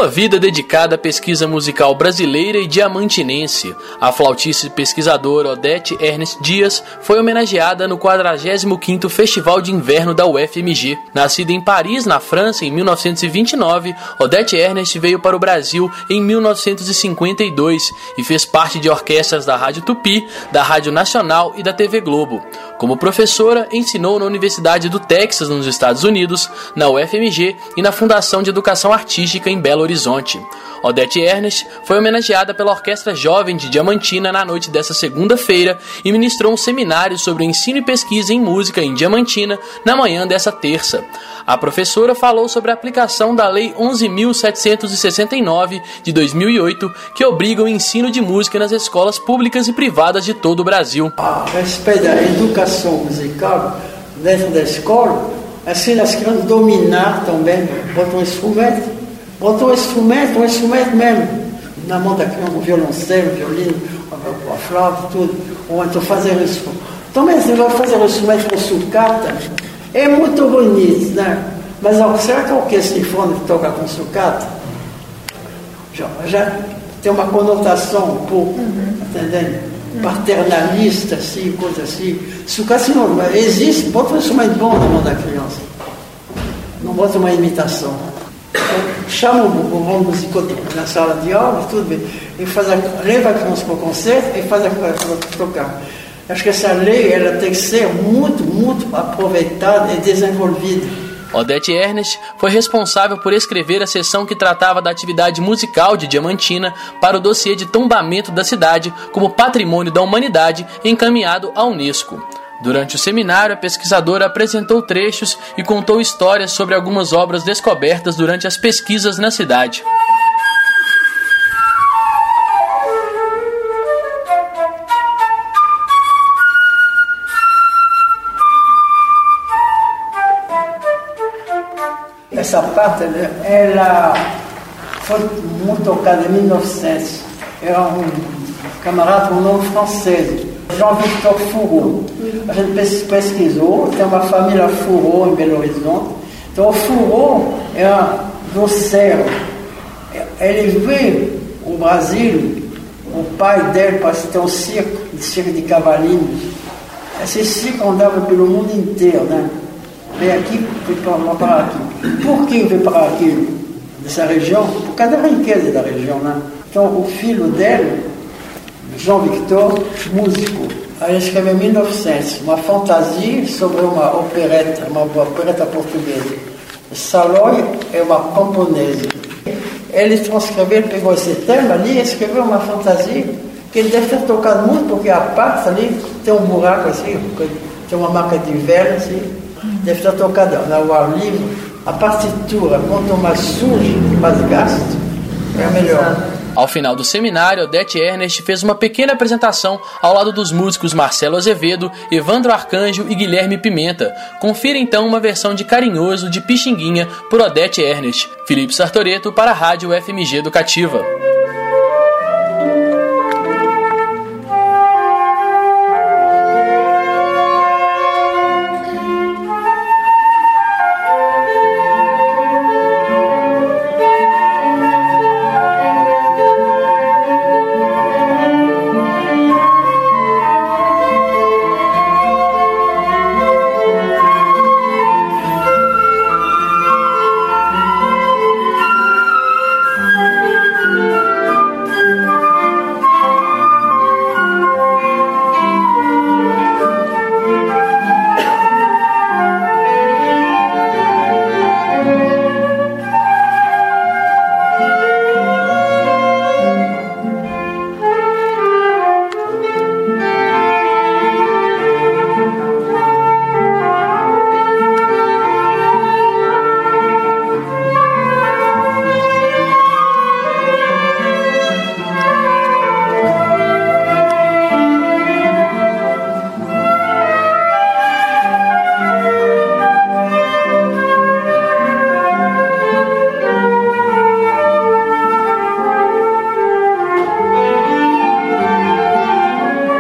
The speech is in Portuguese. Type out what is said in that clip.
Uma vida dedicada à pesquisa musical brasileira e diamantinense. A flautista e pesquisadora Odete Ernest Dias foi homenageada no 45º Festival de Inverno da UFMG. Nascida em Paris, na França, em 1929, Odete Ernest veio para o Brasil em 1952 e fez parte de orquestras da Rádio Tupi, da Rádio Nacional e da TV Globo. Como professora, ensinou na Universidade do Texas, nos Estados Unidos, na UFMG e na Fundação de Educação Artística em Belo Horizonte. Odete Ernest foi homenageada pela Orquestra Jovem de Diamantina na noite desta segunda-feira e ministrou um seminário sobre ensino e pesquisa em música em Diamantina na manhã dessa terça. A professora falou sobre a aplicação da Lei 11.769 de 2008, que obriga o ensino de música nas escolas públicas e privadas de todo o Brasil. A respeito da educação musical dentro da escola, assim as crianças dominar também, botam um instrumento mesmo, na mão da criança, o violoncelo, o violino, a flauta, tudo, ou então fazer isso. Também se vai fazer o instrumento com sucata, é muito bonito, né? Mas será que é o que esse fone que toca com sucata? Já tem uma conotação um pouco, entendendo? Paternalista, assim, coisa assim. Sucata, se não existe, bota um instrumento bom na mão da criança. Não bota uma imitação. Chama o bom músico na sala de aula, tudo bem, e leva a criança para o concerto e faz a criança tocar. Acho que essa lei ela tem que ser muito, muito aproveitada e desenvolvida. Odete Ernest foi responsável por escrever a seção que tratava da atividade musical de Diamantina para o dossiê de tombamento da cidade como Patrimônio da Humanidade encaminhado à Unesco. Durante o seminário, a pesquisadora apresentou trechos e contou histórias sobre algumas obras descobertas durante as pesquisas na cidade. Essa parte, ela foi muito tocada em 1900. Era um camarada com nome francês, Jean-Victor Fourreau. A gente pesquisou, tem uma família Fourreau em Belo Horizonte. Então o Fourreau era do céu. Ele veio ao Brasil, o pai dele parece ter um circo de cavalinhos. Esse circo andava pelo mundo inteiro, né? Veio aqui, veio para aqui. Por que veio para aqui, dessa região? Por causa da riqueza da região, né? Então o filho dele, João Victor, músico. Aí ele escreveu em 1900 uma fantasia sobre uma opereta portuguesa. Salói é uma camponesa. Ele transcreveu, ele pegou esse tema ali e escreveu uma fantasia que ele deve ter tocado muito, porque a parte ali tem um buraco assim, tem uma marca de vela assim, deve ter tocado ao ar livre. A partitura, quanto mais suja, mais gasto, é melhor. Ao final do seminário, Odete Ernest fez uma pequena apresentação ao lado dos músicos Marcelo Azevedo, Evandro Arcanjo e Guilherme Pimenta. Confira então uma versão de Carinhoso de Pixinguinha por Odete Ernest. Felipe Sartoreto para a Rádio UFMG Educativa.